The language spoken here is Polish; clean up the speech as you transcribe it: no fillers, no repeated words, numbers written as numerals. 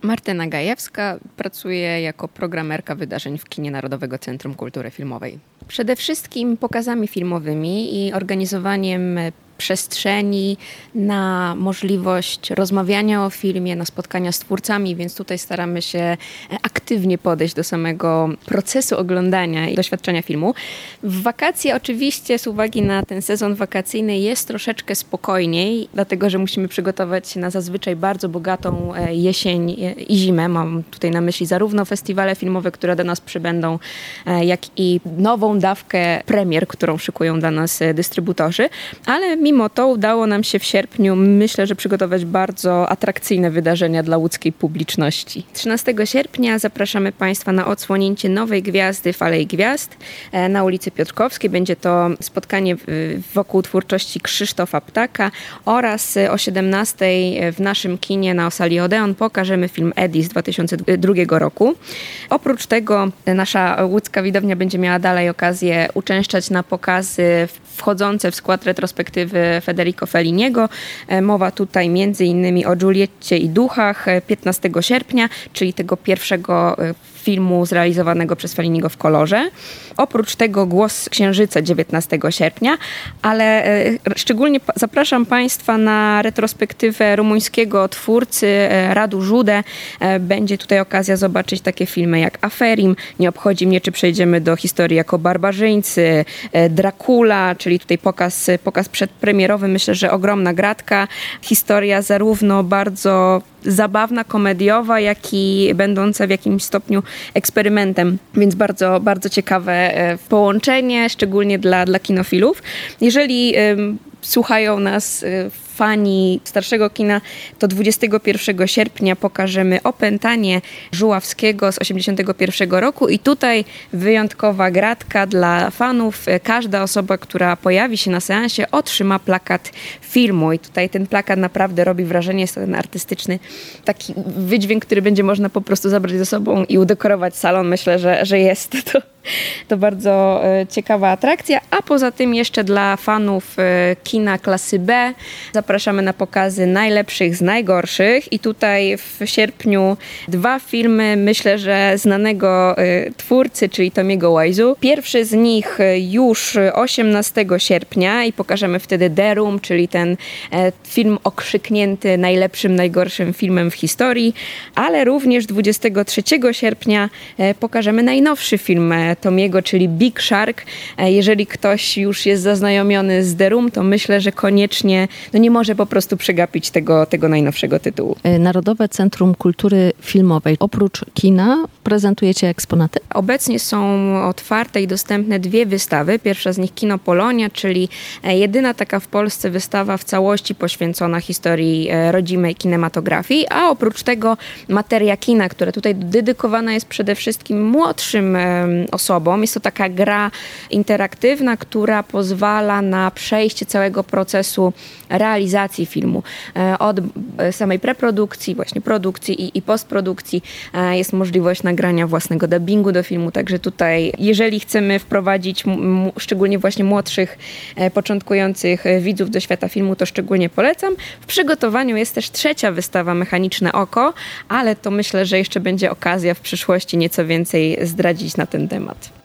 Martyna Gajewska, pracuje jako programerka wydarzeń w Kinie Narodowego Centrum Kultury Filmowej. Przede wszystkim pokazami filmowymi i organizowaniem przestrzeni na możliwość rozmawiania o filmie, na spotkania z twórcami, więc tutaj staramy się aktywnie podejść do samego procesu oglądania i doświadczenia filmu. W wakacje oczywiście z uwagi na ten sezon wakacyjny jest troszeczkę spokojniej, dlatego że musimy przygotować się na zazwyczaj bardzo bogatą jesień i zimę. Mam tutaj na myśli zarówno festiwale filmowe, które do nas przybędą, jak i nową dawkę premier, którą szykują dla nas dystrybutorzy, ale mimo to udało nam się w sierpniu, myślę, że przygotować bardzo atrakcyjne wydarzenia dla łódzkiej publiczności. 13 sierpnia zapraszamy Państwa na odsłonięcie nowej gwiazdy w Alei Gwiazd na ulicy Piotrkowskiej. Będzie to spotkanie wokół twórczości Krzysztofa Ptaka oraz o 17 w naszym kinie na sali Odeon pokażemy film Eddie z 2002 roku. Oprócz tego nasza łódzka widownia będzie miała dalej okazję uczęszczać na pokazy wchodzące w skład retrospektywy Federico Felliniego. Mowa tutaj m.in. o Giulietcie i Duchach 15 sierpnia, czyli tego pierwszego filmu zrealizowanego przez Felliniego w kolorze. Oprócz tego Głos Księżyca 19 sierpnia, ale szczególnie zapraszam Państwa na retrospektywę rumuńskiego twórcy Radu Jude. Będzie tutaj okazja zobaczyć takie filmy jak Aferim, Nie obchodzi mnie, czy przejdziemy do historii jako barbarzyńcy, Dracula, czyli tutaj pokaz przedpremierowy. Myślę, że ogromna gratka. Historia zarówno bardzo zabawna, komediowa, jak i będąca w jakimś stopniu eksperymentem, więc bardzo, bardzo ciekawe połączenie, szczególnie dla kinofilów. Jeżeli słuchają nas fani starszego kina, to 21 sierpnia pokażemy Opętanie Żuławskiego z 1981 roku i tutaj wyjątkowa gratka dla fanów. Każda osoba, która pojawi się na seansie, otrzyma plakat filmu i tutaj ten plakat naprawdę robi wrażenie. Jest to ten artystyczny taki wydźwięk, który będzie można po prostu zabrać ze sobą i udekorować salon. Myślę, że jest to bardzo ciekawa atrakcja, a poza tym jeszcze dla fanów kina klasy B zapraszamy na pokazy najlepszych z najgorszych i tutaj w sierpniu 2 filmy, myślę, że znanego twórcy, czyli Tomiego Wiseau. Pierwszy z nich już 18 sierpnia i pokażemy wtedy The Room, czyli ten film okrzyknięty najlepszym, najgorszym filmem w historii, ale również 23 sierpnia pokażemy najnowszy film Tomiego, czyli Big Shark. Jeżeli ktoś już jest zaznajomiony z The Room, to myślę, że koniecznie nie może po prostu przegapić tego najnowszego tytułu. Narodowe Centrum Kultury Filmowej. Oprócz kina prezentujecie eksponaty? Obecnie są otwarte i dostępne 2 wystawy. Pierwsza z nich Kino Polonia, czyli jedyna taka w Polsce wystawa w całości poświęcona historii rodzimej kinematografii, a oprócz tego Materia Kina, która tutaj dedykowana jest przede wszystkim młodszym osobom. Jest to taka gra interaktywna, która pozwala na przejście całego procesu realizacji filmu. Od samej preprodukcji, właśnie produkcji i postprodukcji jest możliwość nagrania własnego dubbingu do filmu, także tutaj, jeżeli chcemy wprowadzić szczególnie właśnie młodszych, początkujących widzów do świata filmu, to szczególnie polecam. W przygotowaniu jest też 3. wystawa Mechaniczne oko, ale to myślę, że jeszcze będzie okazja w przyszłości nieco więcej zdradzić na ten temat.